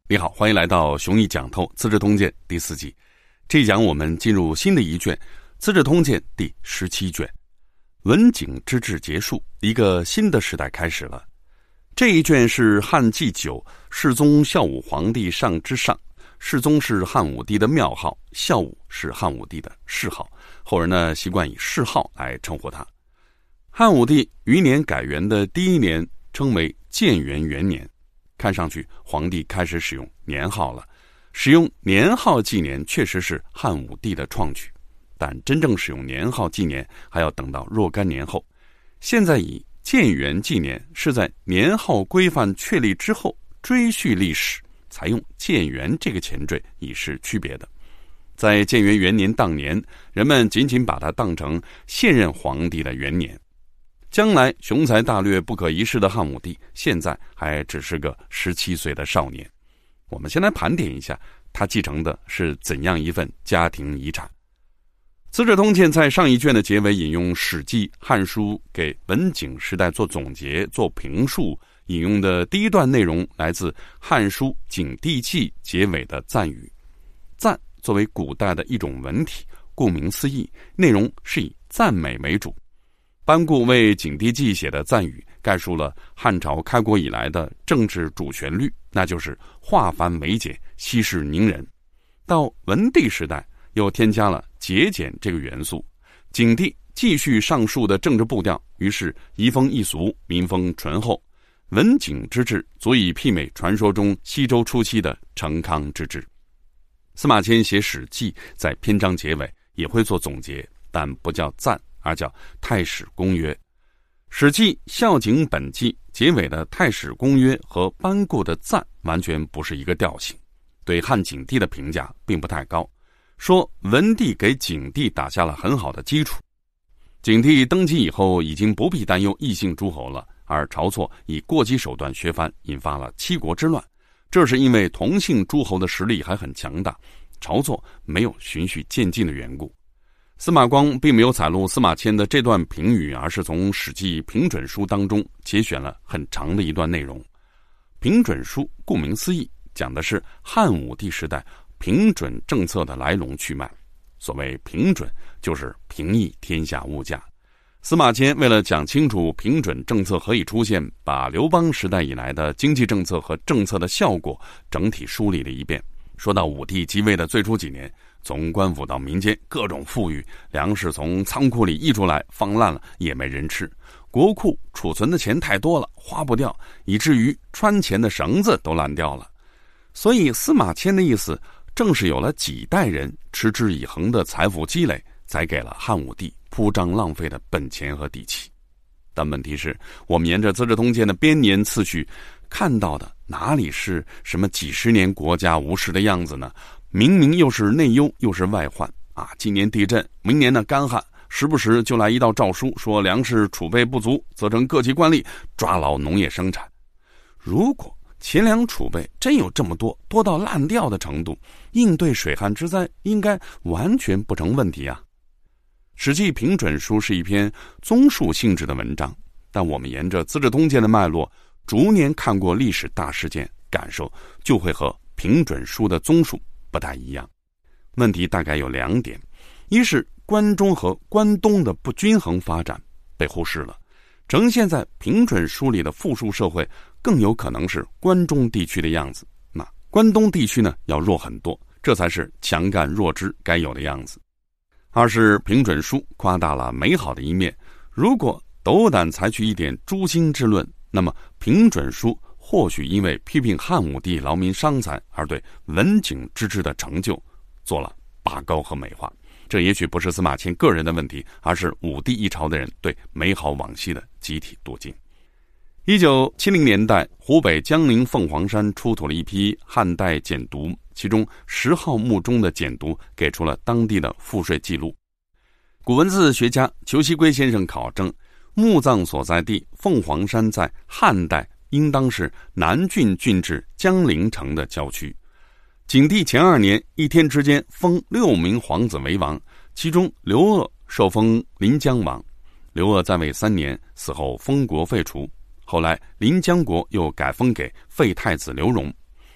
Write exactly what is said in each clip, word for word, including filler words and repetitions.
你好，欢迎来到雄毅讲透《资治通鉴》第四集。这一讲我们进入新的一卷《资治通鉴》第十七卷。文景之治结束，一个新的时代开始了。这一卷是汉纪九，世宗孝武皇帝上之上。世宗是汉武帝的庙号，孝武是汉武帝的谥号，后人呢习惯以谥号来称呼他。汉武帝余年改元的第一年称为建元元年，看上去皇帝开始使用年号了。使用年号纪年确实是汉武帝的创举，但真正使用年号纪年还要等到若干年后。现在以建元纪年是在年号规范确立之后追叙历史，采用建元这个前缀以示区别的。在建元元年当年，人们仅仅把它当成现任皇帝的元年。将来雄才大略不可一世的汉武帝，现在还只是个十七岁的少年。我们先来盘点一下他继承的是怎样一份家庭遗产。资治通鉴在上一卷的结尾引用史记、汉书给文景时代做总结、做评述，引用的第一段内容来自汉书景帝纪结尾的赞语。赞作为古代的一种文体，顾名思义，内容是以赞美为主。班固为景帝纪写的赞语概述了汉朝开国以来的政治主旋律，那就是化繁为简，息事宁人。到文帝时代又添加了节俭这个元素，景帝继续上述的政治步调，于是移风易俗，民风淳厚。文景之治足以媲美传说中西周初期的成康之治。司马迁写史记在篇章结尾也会做总结，但不叫赞，而叫太史公约。史记孝景本纪结尾的太史公约和班固的赞完全不是一个调性，对汉景帝的评价并不太高，说文帝给景帝打下了很好的基础。景帝登基以后已经不必担忧异姓诸侯了，而晁错以过激手段削藩，引发了七国之乱。这是因为同姓诸侯的实力还很强大，晁错没有循序渐进的缘故。司马光并没有采录司马迁的这段评语，而是从《史记评准书》当中节选了很长的一段内容。评准书顾名思义，讲的是汉武帝时代评准政策的来龙去脉。所谓评准，就是平抑天下物价。司马迁为了讲清楚评准政策何以出现，把刘邦时代以来的经济政策和政策的效果整体梳理了一遍。说到武帝即位的最初几年，从官府到民间各种富裕，粮食从仓库里溢出来，放烂了也没人吃，国库储存的钱太多了，花不掉，以至于穿钱的绳子都烂掉了。所以司马迁的意思，正是有了几代人持之以恒的财富积累，才给了汉武帝铺张浪费的本钱和底气。但问题是，我们沿着《资治通鉴》的编年次序看到的哪里是什么几十年国家无事的样子呢？明明又是内忧又是外患啊！今年地震，明年的干旱，时不时就来一道诏书，说粮食储备不足，责成各级官吏抓牢农业生产。如果钱粮储备真有这么多，多到烂掉的程度，应对水旱之灾应该完全不成问题啊！史记评准书是一篇综述性质的文章，但我们沿着《资治通鉴》的脉络，逐年看过历史大事件，感受就会和评准书的综述不太一样。问题大概有两点：一是关中和关东的不均衡发展被忽视了，呈现在评准书里的富庶社会更有可能是关中地区的样子，那关东地区呢要弱很多，这才是强干弱枝该有的样子。二是评准书夸大了美好的一面，如果斗胆采取一点诛心之论，那么评准书或许因为批评汉武帝劳民伤财而对文景之治的成就做了拔高和美化。这也许不是司马迁个人的问题，而是武帝一朝的人对美好往昔的集体妒敬。一九七零年代，湖北江陵凤凰山出土了一批汉代简牍，其中十号墓中的简牍给出了当地的赋税记录。古文字学家裘锡圭先生考证，墓葬所在地凤凰山在汉代应当是南郡郡治江陵城的郊区。景帝前二年，一天之间封六名皇子为王，其中刘鹗受封临江王。刘鹗在位三年，死后封国废除。后来临江国又改封给废太子刘荣。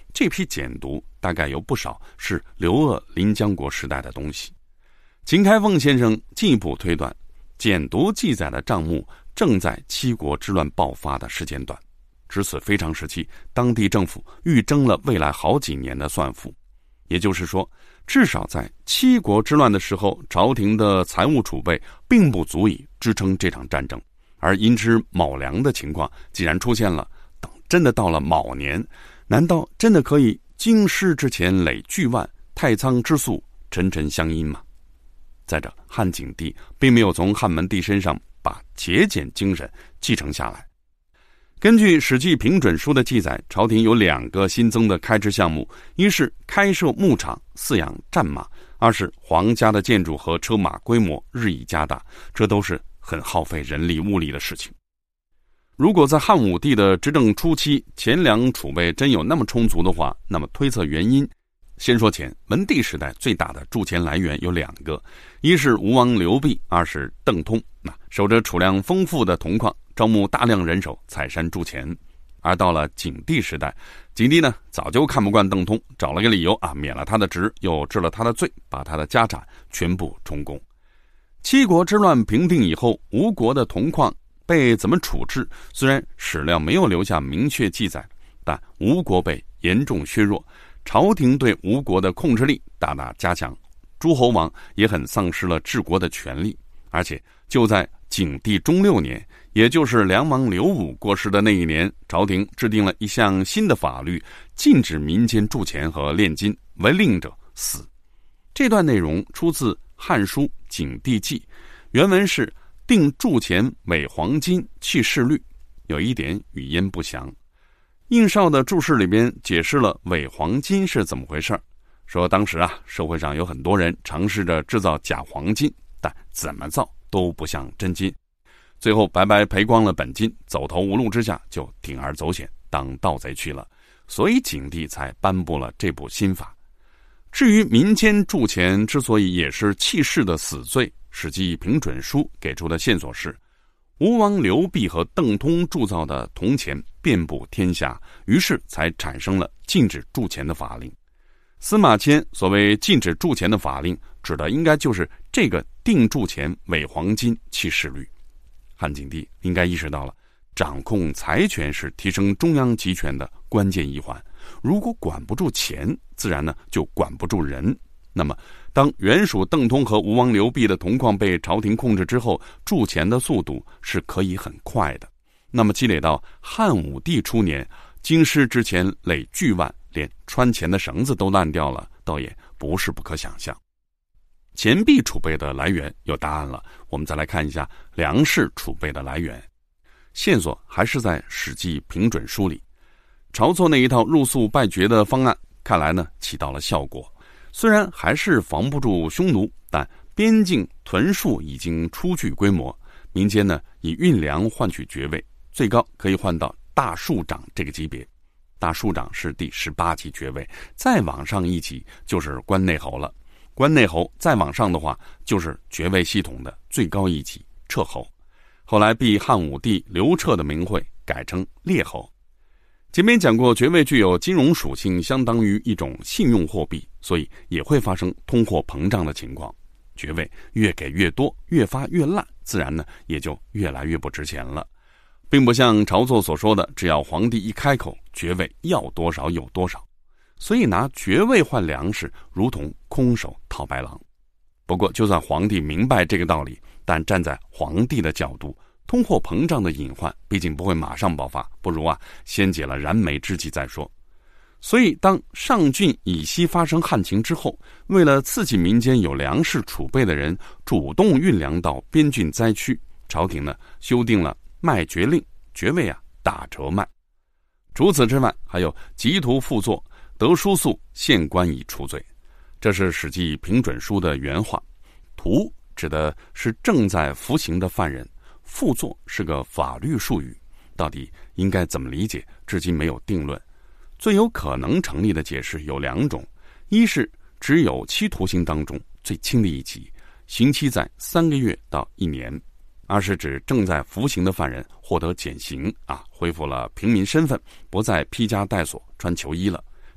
这批简牍大概有不少是刘鄂临江国时代的东西。秦开凤先生进一步推断，简牍记载的账目正在七国之乱爆发的时间段，值此非常时期，当地政府预征了未来好几年的算赋。也就是说，至少在七国之乱的时候，朝廷的财务储备并不足以支撑这场战争。而因之卯粮的情况既然出现了，等真的到了卯年，难道真的可以京师之前累巨万，太仓之粟沉沉相因吗？再者，汉景帝并没有从汉文帝身上把节俭精神继承下来。根据《史记平准书》的记载，朝廷有两个新增的开支项目，一是开设牧场饲养战马，二是皇家的建筑和车马规模日益加大，这都是很耗费人力物力的事情。如果在汉武帝的执政初期，钱粮储备真有那么充足的话，那么推测原因，先说钱。文帝时代最大的铸钱来源有两个，一是吴王刘濞，二是邓通，那守着储量丰富的铜矿，招募大量人手采山铸钱。而到了景帝时代，景帝呢早就看不惯邓通，找了个理由啊，免了他的职，又治了他的罪，把他的家产全部充公。七国之乱平定以后，吴国的铜矿被怎么处置，虽然史料没有留下明确记载，但吴国被严重削弱，朝廷对吴国的控制力大大加强，诸侯王也很丧失了治国的权力。而且就在景帝中六年，也就是梁王刘武过世的那一年，朝廷制定了一项新的法律，禁止民间铸钱和炼金，违令者死。这段内容出自《汉书·景帝纪》，原文是定铸钱伪黄金弃市律，有一点语焉不详。应绍的注释里边解释了伪黄金是怎么回事，说当时啊，社会上有很多人尝试着制造假黄金，但怎么造都不像真金，最后白白赔光了本金，走投无路之下就铤而走险当盗贼去了，所以景帝才颁布了这部新法。至于民间铸钱之所以也是弃市的死罪，《史记平准书》给出的线索是，吴王刘濞和邓通铸造的铜钱遍布天下，于是才产生了禁止铸钱的法令。司马迁所谓禁止铸钱的法令，指的应该就是这个定铸钱伪黄金弃市律。汉景帝应该意识到了，掌控财权是提升中央集权的关键一环，如果管不住钱，自然呢就管不住人。那么当原属邓通和吴王刘濞的铜矿被朝廷控制之后，铸钱的速度是可以很快的。那么积累到汉武帝初年，京师之前累巨万，连穿钱的绳子都烂掉了，倒也不是不可想象。钱币储备的来源有答案了，我们再来看一下粮食储备的来源。线索还是在《史记平准书》里，晁错那一套入粟败爵的方案，看来呢起到了效果。虽然还是防不住匈奴，但边境屯戍已经初具规模，民间呢以运粮换取爵位，最高可以换到大庶长这个级别。大庶长是第十八级爵位，再往上一级就是关内侯了。关内侯再往上的话，就是爵位系统的最高一级彻侯。后来避汉武帝刘彻的名讳，改成列侯。前面讲过，爵位具有金融属性，相当于一种信用货币，所以也会发生通货膨胀的情况。爵位越给越多，越发越烂，自然呢也就越来越不值钱了。并不像晁错所说的，只要皇帝一开口，爵位要多少有多少。所以拿爵位换粮食，如同空手套白狼。不过就算皇帝明白这个道理，但站在皇帝的角度，通货膨胀的隐患毕竟不会马上爆发，不如啊先解了燃眉之急再说。所以当上郡以西发生旱情之后，为了刺激民间有粮食储备的人主动运粮到边郡灾区，朝廷呢修订了卖爵令，爵位啊打折卖。除此之外，还有集图副作，得书宿，县官以除罪。这是《史记平准书》的原话。徒指的是正在服刑的犯人，副作是个法律术语，到底应该怎么理解，至今没有定论。最有可能成立的解释有两种，一是只有期徒刑当中最轻的一级，刑期在三个月到一年；二是指正在服刑的犯人获得减刑啊，恢复了平民身份，不再披枷带锁穿囚衣了。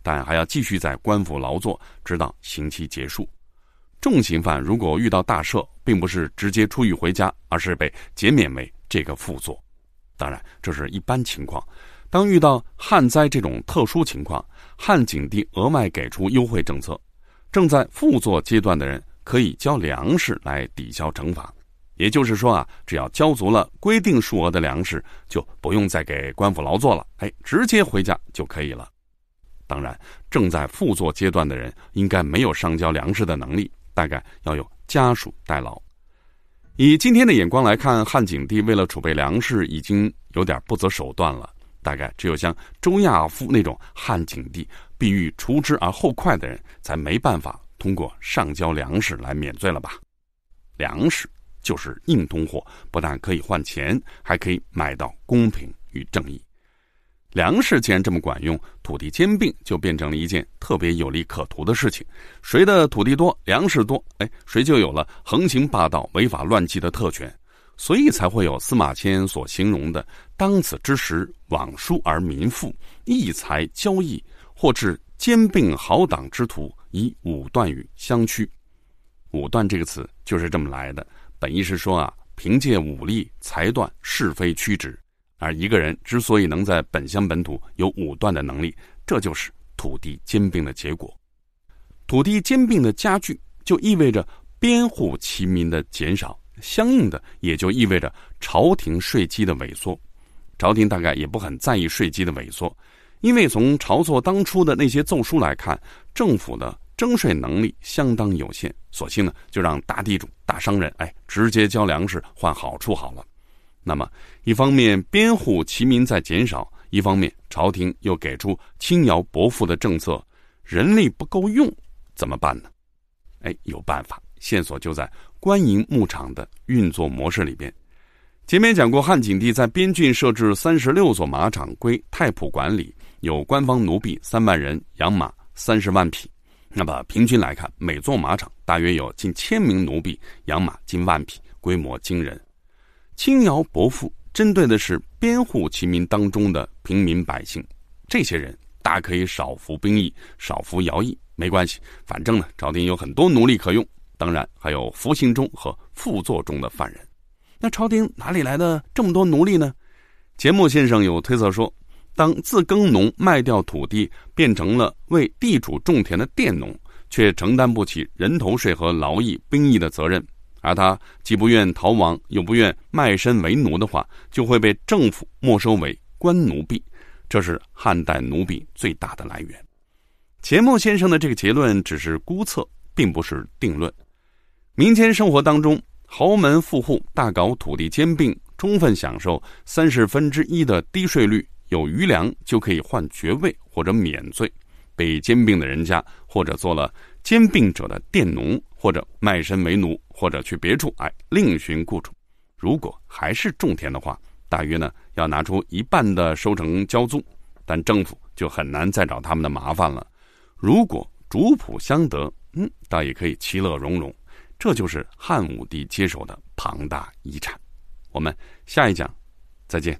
但还要继续在官府劳作，直到刑期结束。重刑犯如果遇到大赦，并不是直接出狱回家，而是被减免为这个副作。当然，这是一般情况。当遇到旱灾这种特殊情况，汉景帝额外给出优惠政策，正在副作阶段的人可以交粮食来抵消惩罚。也就是说啊，只要交足了规定数额的粮食，就不用再给官府劳作了，哎，直接回家就可以了。当然，正在副作阶段的人应该没有上交粮食的能力，大概要有家属代劳。以今天的眼光来看，汉景帝为了储备粮食已经有点不择手段了。大概只有像周亚夫那种汉景帝必欲除之而后快的人，才没办法通过上交粮食来免罪了吧。粮食就是硬通货，不但可以换钱，还可以买到公平与正义。粮食既然这么管用，土地兼并就变成了一件特别有利可图的事情。谁的土地多，粮食多，哎，谁就有了横行霸道、违法乱纪的特权。所以才会有司马迁所形容的当此之时，罔书而民富，义财交易，或至兼并豪党之徒，以武断与相驱。武断这个词就是这么来的，本意是说啊，凭借武力裁断是非曲直。而一个人之所以能在本乡本土有武断的能力，这就是土地兼并的结果。土地兼并的加剧，就意味着边户齐民的减少，相应的也就意味着朝廷税基的萎缩。朝廷大概也不很在意税基的萎缩，因为从晁错当初的那些奏书来看，政府的征税能力相当有限，索性呢就让大地主、大商人哎直接交粮食换好处好了。那么一方面边户齐民在减少，一方面朝廷又给出轻徭薄赋的政策，人力不够用怎么办呢？哎，有办法，线索就在官营牧场的运作模式里边。前面讲过，汉景帝在边郡设置三十六所马场归太仆管理，有官方奴婢三万人，养马三十万匹。那么平均来看，每座马场大约有近千名奴婢，养马近万匹，规模惊人。轻徭薄赋针对的是边户齐民当中的平民百姓，这些人大可以少服兵役，少服徭役，没关系，反正呢朝廷有很多奴隶可用，当然还有服刑中和副作中的犯人。那朝廷哪里来的这么多奴隶呢？钱穆先生有推测说，当自耕农卖掉土地变成了为地主种田的佃农，却承担不起人头税和劳役、兵役的责任，而他既不愿逃亡，又不愿卖身为奴的话，就会被政府没收为官奴婢。这是汉代奴婢最大的来源。钱穆先生的这个结论只是估测，并不是定论。民间生活当中，豪门富户大搞土地兼并，充分享受三十分之一的低税率，有余粮就可以换爵位或者免罪。被兼并的人家，或者做了兼并者的佃农，或者卖身为奴，或者去别处哎另寻雇主。如果还是种田的话，大约呢要拿出一半的收成交租，但政府就很难再找他们的麻烦了。如果主仆相得，嗯，倒也可以其乐融融。这就是汉武帝接手的庞大遗产。我们下一讲再见。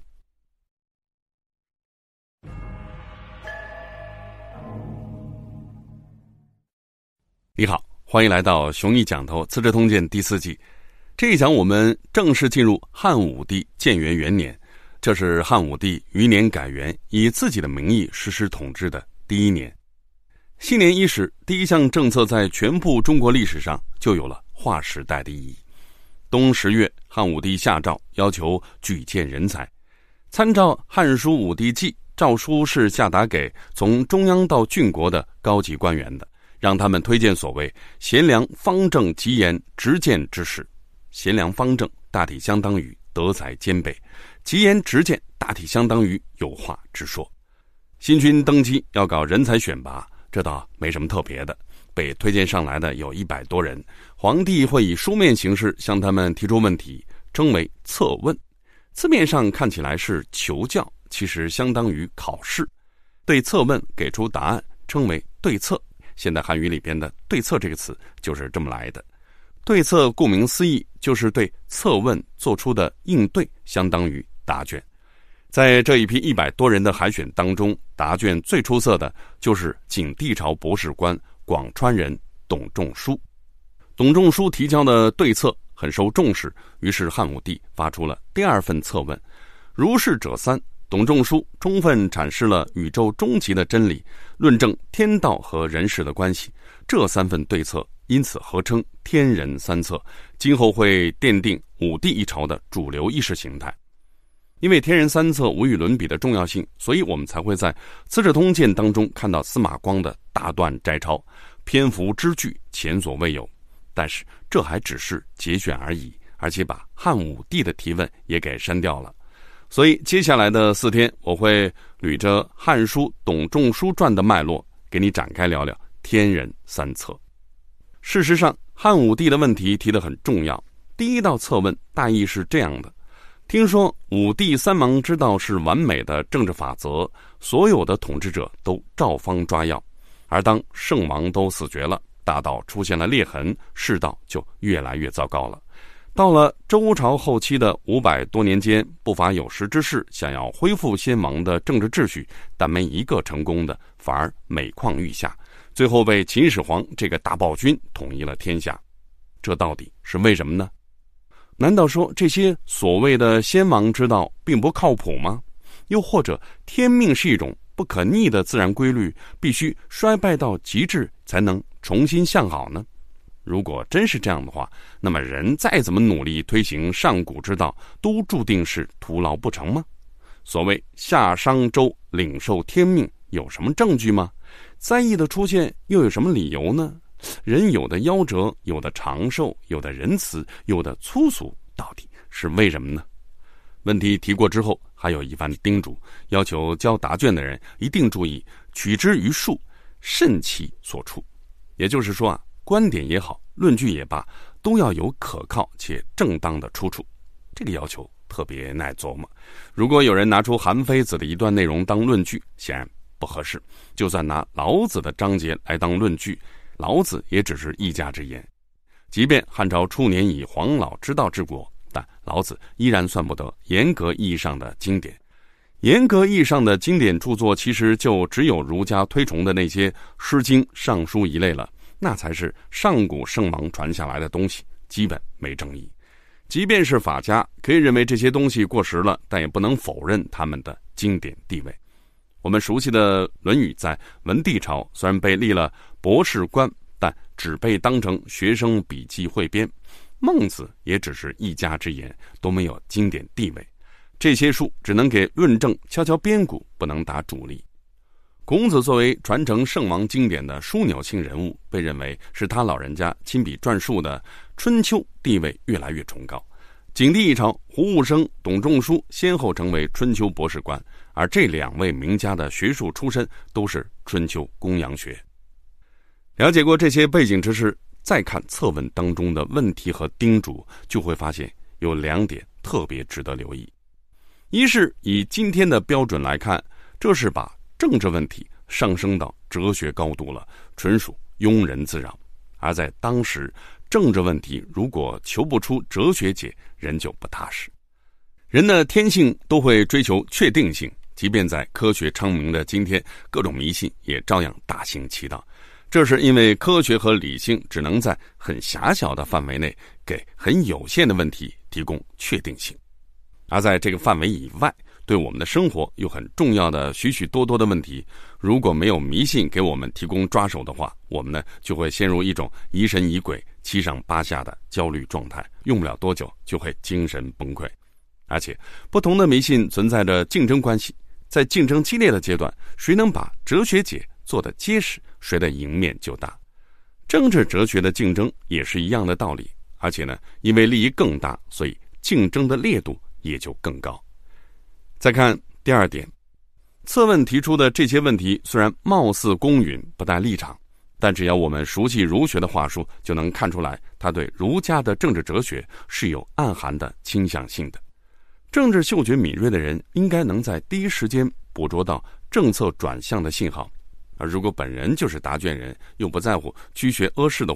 你好，欢迎来到雄毅讲透资治通鉴第四季。这一讲我们正式进入汉武帝建元元年，这是汉武帝余年改元，以自己的名义实施统治的第一年。新年伊始，第一项政策在全部中国历史上就有了划时代的意义。冬十月，汉武帝下诏要求举荐人才，参照《汉书·武帝纪》，诏书是下达给从中央到郡国的高级官员的，让他们推荐所谓贤良方正极严直谏之士。贤良方正大体相当于德才兼备，极严直谏大体相当于有话直说。新君登基要搞人才选拔，这倒没什么特别的，被推荐上来的有一百多人，皇帝会以书面形式向他们提出问题，称为策问。字面上看起来是求教，其实相当于考试。对策问给出答案，称为对策。现代汉语里边的对策这个词就是这么来的。对策顾名思义，就是对策问做出的应对，相当于答卷。 在这一批一百多人的海选当中，答卷最出色的就是景帝朝博士官广川人董仲舒。董仲舒提交的对策很受重视，于是汉武帝发出了第二份策问。如是者三，董仲舒充分阐释了宇宙终极的真理，论证天道和人世的关系。这三份对策因此合称天人三策，今后会奠定武帝一朝的主流意识形态。因为天人三策无与伦比的重要性，所以我们才会在《资治通鉴》当中看到司马光的大段摘抄，篇幅之巨，前所未有。但是这还只是节选而已，而且把汉武帝的提问也给删掉了。所以接下来的四天，我会捋着《汉书·董仲舒传》的脉络，给你展开聊聊天人三策。事实上，汉武帝的问题提得很重要。第一道策问大意是这样的：听说武帝三王之道是完美的政治法则，所有的统治者都照方抓要，而当圣王都死绝了，大道出现了裂痕，世道就越来越糟糕了。到了周朝后期的五百多年间，不乏有识之士想要恢复先王的政治秩序，但没一个成功的，反而每况愈下，最后被秦始皇这个大暴君统一了天下。这到底是为什么呢？难道说这些所谓的先王之道并不靠谱吗？又或者天命是一种不可逆的自然规律，必须衰败到极致才能重新向好呢？如果真是这样的话，那么人再怎么努力推行上古之道，都注定是徒劳不成吗？所谓夏商周领受天命，有什么证据吗？灾异的出现又有什么理由呢？人有的夭折，有的长寿，有的仁慈，有的粗俗，到底是为什么呢？问题提过之后，还有一番叮嘱，要求交答卷的人一定注意取之于述，慎其所出。也就是说啊，观点也好，论据也罢，都要有可靠且正当的出处。这个要求特别耐琢磨。如果有人拿出韩非子的一段内容当论据，显然不合适。就算拿老子的章节来当论据，老子也只是一家之言。即便汉朝初年以黄老之道治国，但老子依然算不得严格意义上的经典。严格意义上的经典著作，其实就只有儒家推崇的那些《诗经》《尚书》一类了，那才是上古圣王传下来的东西，基本没争议。即便是法家可以认为这些东西过时了，但也不能否认他们的经典地位。我们熟悉的《论语》在文帝朝虽然被立了博士官，但只被当成学生笔记汇编。孟子也只是一家之言，都没有经典地位。这些书只能给论证敲敲边鼓，不能打主力。孔子作为传承圣王经典的枢纽性人物，被认为是他老人家亲笔撰述的《春秋》地位越来越崇高。景帝一朝，胡务生、董仲舒先后成为春秋博士官，而这两位名家的学术出身都是春秋公羊学。了解过这些背景知识，再看策问当中的问题和叮嘱，就会发现有两点特别值得留意。一是以今天的标准来看，这是把政治问题上升到哲学高度了，纯属庸人自扰。而在当时，政治问题如果求不出哲学解，人就不踏实。人的天性都会追求确定性，即便在科学昌明的今天，各种迷信也照样大行其道。这是因为科学和理性只能在很狭小的范围内给很有限的问题提供确定性，而在这个范围以外，对我们的生活有很重要的许许多多的问题，如果没有迷信给我们提供抓手的话，我们呢就会陷入一种疑神疑鬼、七上八下的焦虑状态，用不了多久就会精神崩溃。而且不同的迷信存在着竞争关系，在竞争激烈的阶段，谁能把哲学解做得结实，谁的赢面就大。政治哲学的竞争也是一样的道理，而且呢，因为利益更大，所以竞争的烈度也就更高。再看第二点，策问提出的这些问题虽然貌似公允，不带立场，但只要我们熟悉儒学的话术，就能看出来他对儒家的政治哲学是有暗含的倾向性的。政治嗅觉敏锐的人应该能在第一时间捕捉到政策转向的信号，而如果本人就是答卷人，又不在乎居学阿世的话，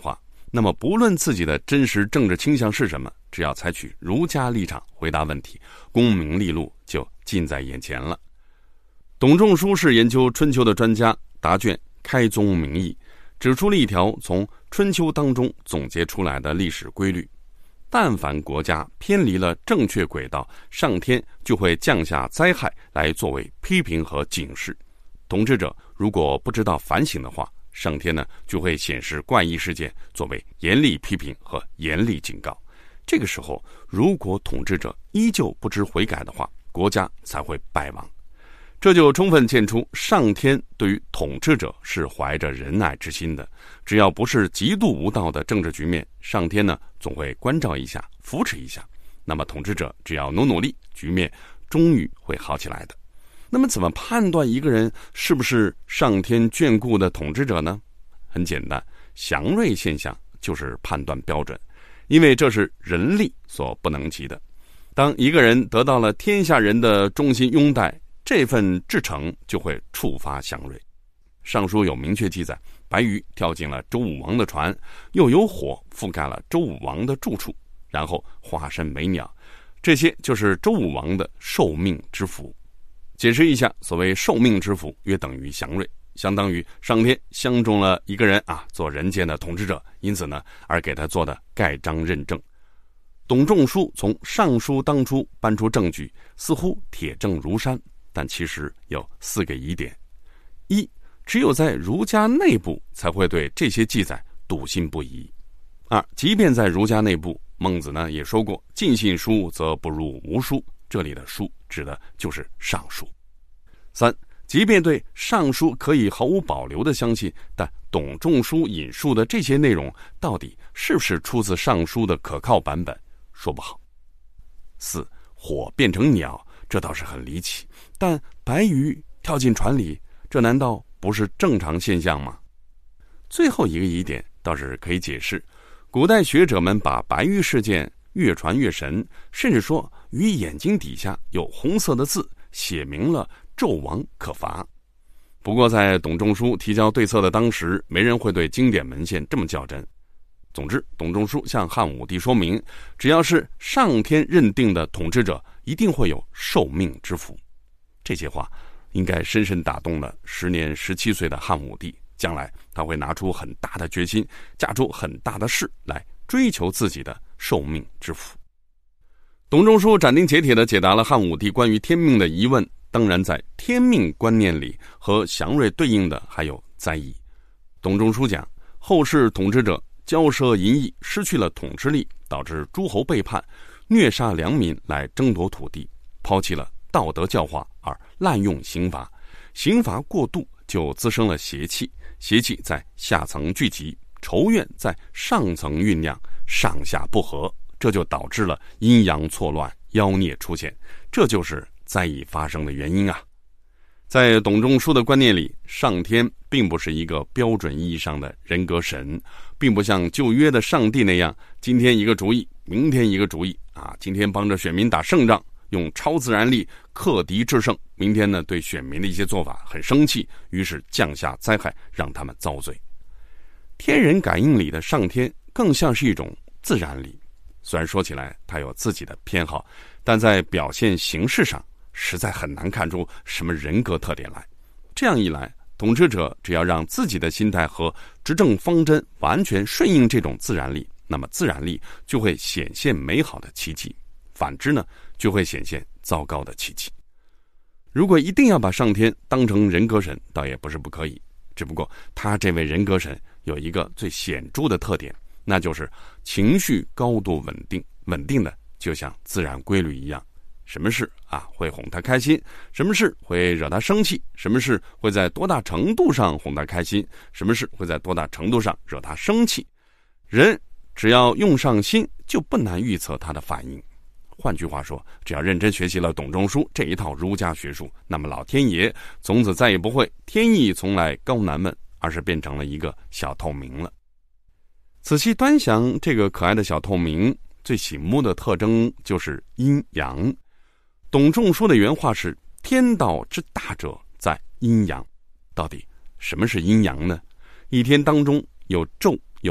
那么不论自己的真实政治倾向是什么，只要采取儒家立场回答问题，功名利禄就近在眼前了。董仲舒是研究春秋的专家，答卷开宗明义，指出了一条从春秋当中总结出来的历史规律：但凡国家偏离了正确轨道，上天就会降下灾害来作为批评和警示。统治者如果不知道反省的话，上天呢就会显示怪异事件作为严厉批评和严厉警告。这个时候，如果统治者依旧不知悔改的话，国家才会败亡。这就充分见出上天对于统治者是怀着仁爱之心的，只要不是极度无道的政治局面，上天呢总会关照一下，扶持一下。那么统治者只要努努力，局面终于会好起来的。那么怎么判断一个人是不是上天眷顾的统治者呢？很简单，祥瑞现象就是判断标准，因为这是人力所不能及的。当一个人得到了天下人的衷心拥戴，这份至诚就会触发祥瑞。上书有明确记载，白鱼跳进了周武王的船，又有火覆盖了周武王的住处，然后化身为鸟，这些就是周武王的受命之福。解释一下，所谓受命之福约等于祥瑞，相当于上天相中了一个人啊，做人间的统治者，因此呢而给他做的盖章认证。董仲舒从上书当初搬出证据，似乎铁证如山，但其实有四个疑点：一，只有在儒家内部才会对这些记载笃信不疑；二，即便在儒家内部，孟子呢也说过，尽信书则不如无书，这里的书指的就是上书；三，即便对上书可以毫无保留的相信，但董仲舒引述的这些内容到底是不是出自上书的可靠版本，说不好。四，火变成鸟，这倒是很离奇，但白鱼跳进船里，这难道不是正常现象吗？最后一个疑点倒是可以解释，古代学者们把白鱼事件越传越神，甚至说鱼眼睛底下有红色的字，写明了纣王可罚。不过在董仲舒提交对策的当时，没人会对经典文献这么较真。总之，董仲舒向汉武帝说明，只要是上天认定的统治者，一定会有受命之福。这些话应该深深打动了时年十七岁的汉武帝，将来他会拿出很大的决心，架出很大的势来追求自己的受命之福。董仲舒斩钉截铁地解答了汉武帝关于天命的疑问。当然，在天命观念里和祥瑞对应的还有灾异。董仲舒讲，后世统治者骄奢淫逸，失去了统治力，导致诸侯背叛，虐杀良民来争夺土地，抛弃了道德教化而滥用刑罚，刑罚过度就滋生了邪气，邪气在下层聚集，仇怨在上层酝酿，上下不和，这就导致了阴阳错乱，妖孽出现，这就是灾异发生的原因啊。在董仲舒的观念里，上天并不是一个标准意义上的人格神，并不像旧约的上帝那样，今天一个主意，明天一个主意啊，今天帮着选民打胜仗，用超自然力克敌制胜，明天呢对选民的一些做法很生气，于是降下灾害让他们遭罪。天人感应里的上天更像是一种自然力，虽然说起来它有自己的偏好，但在表现形式上实在很难看出什么人格特点来。这样一来，统治者只要让自己的心态和执政方针完全顺应这种自然力，那么自然力就会显现美好的奇迹，反之呢，就会显现糟糕的奇迹。如果一定要把上天当成人格神，倒也不是不可以，只不过他这位人格神有一个最显著的特点，那就是情绪高度稳定，稳定的就像自然规律一样。什么事啊会哄他开心，什么事会惹他生气，什么事会在多大程度上哄他开心，什么事会在多大程度上惹他生气。人只要用上心，就不难预测他的反应。换句话说，只要认真学习了董仲舒这一套儒家学术，那么老天爷从此再也不会天意从来高难问，而是变成了一个小透明了。仔细端详这个可爱的小透明，最醒目的特征就是阴阳。董仲舒的原话是，天道之大者在阴阳。到底什么是阴阳呢？一天当中有昼有夜，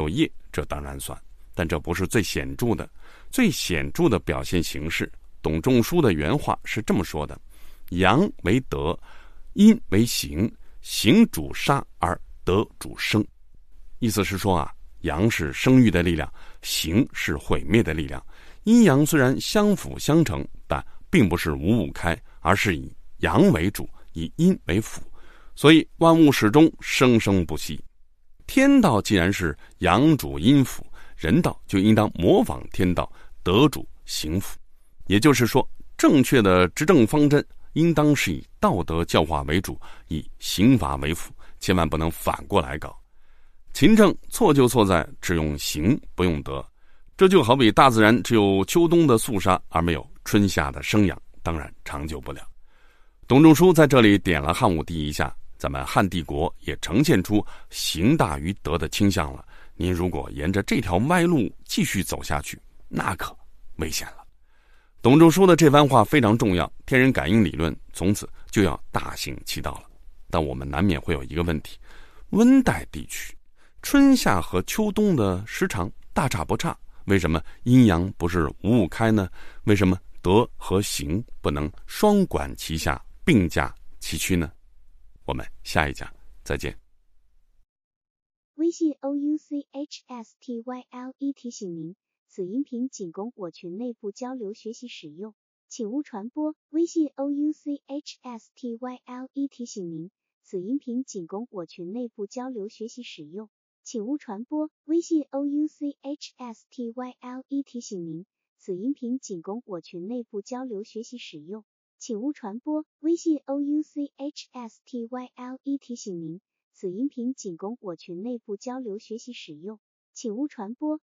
这当然算，但这不是最显著的。最显著的表现形式，董仲舒的原话是这么说的：阳为德，阴为形，形主杀而德主生。意思是说啊，阳是生育的力量，形是毁灭的力量。阴阳虽然相辅相成，但并不是五五开，而是以阳为主，以阴为辅，所以万物始终生生不息。天道既然是阳主阴辅，人道就应当模仿天道，德主行辅。也就是说，正确的执政方针应当是以道德教化为主，以刑罚为辅，千万不能反过来搞。秦政错就错在只用刑不用德，这就好比大自然只有秋冬的肃杀，而没有春夏的生养，当然长久不了。董仲舒在这里点了汉武帝一下，咱们汉帝国也呈现出刑大于德的倾向了。您如果沿着这条歪路继续走下去，那可危险了。董仲舒的这番话非常重要，天人感应理论从此就要大行其道了。但我们难免会有一个问题，温带地区春夏和秋冬的时长大差不差，为什么阴阳不是五五开呢？为什么德和刑不能双管齐下，并驾齐驱呢？我们下一讲再见。 微信 O U C H S T Y L E 提醒您，此音频仅供我群内部交流学习使用，请勿传播。微信 O U C H S T Y L E 提醒您，此音频仅供我群内部交流学习使用，请勿传播。微信 O U C H S T Y L E 提醒您，此音频仅供我群内部交流学习使用，请勿传播。微信 O U C H S T Y L E 提醒您，此音频仅供我群内部交流学习使用，请勿传播。